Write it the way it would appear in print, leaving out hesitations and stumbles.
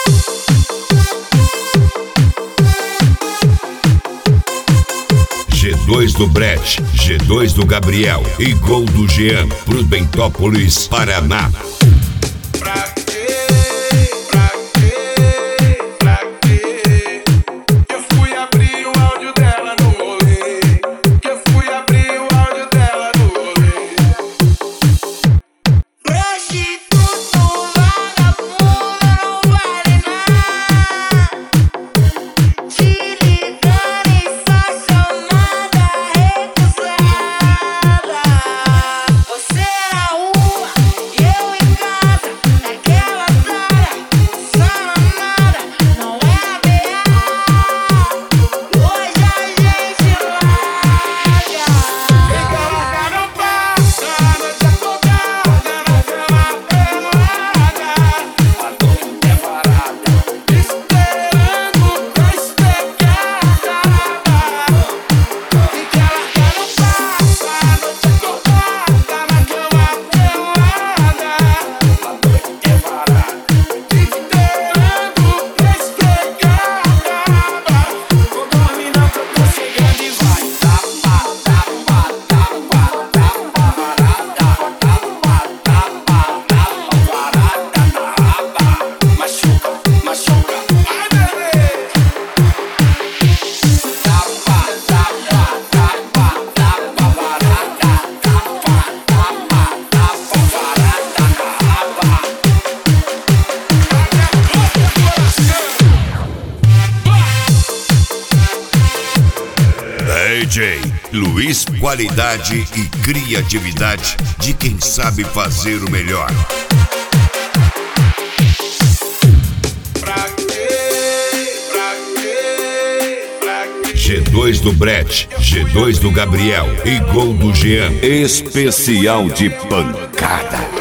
G2 do Brett, G2 do Gabriel e gol do Jean pro Bentópolis, Paraná. DJ Luiz, qualidade e criatividade de quem sabe fazer o melhor. G2 do Brett, G2 do Gabriel e gol do Jean. Especial de pancada.